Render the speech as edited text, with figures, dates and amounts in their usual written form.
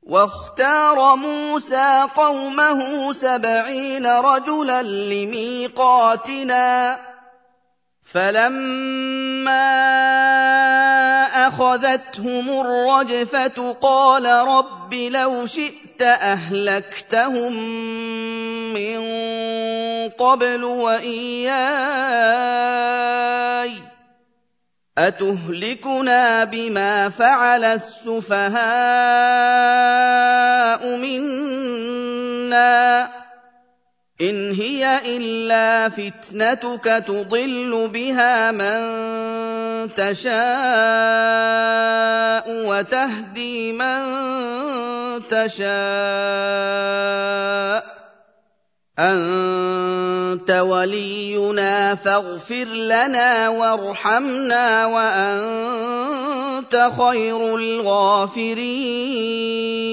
واختار موسى قومه 70 رجلا لميقاتنا فلما أخذتهم الرجفة قال رب لو شئت أهلكتهم من قبل وإياي أتهلكنا بما فعل السفهاء منا إن هي إلا فتنتك تضل بها من تشاء وتهدي من تشاء أنت ولينا فاغفر لنا وارحمنا وأنت خير الغافرين